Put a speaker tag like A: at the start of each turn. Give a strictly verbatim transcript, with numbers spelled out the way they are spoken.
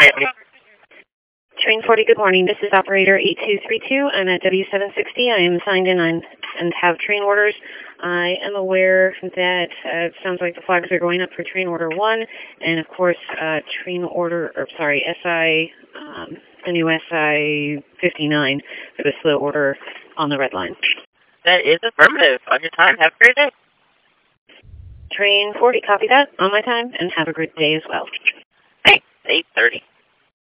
A: Train forty, good morning. This is operator eight two three two. I'm at W seven sixty. I am signed in on, and have train orders. I am aware that uh, it sounds like the flags are going up for train order one, and of course, uh, train order, or sorry, S I, um, the new S I fifty-nine for the slow order on the red line.
B: That is affirmative. On your time. Have a great day.
A: Train forty, copy that on my time, and have a great day as well.
B: Hey, eight thirty.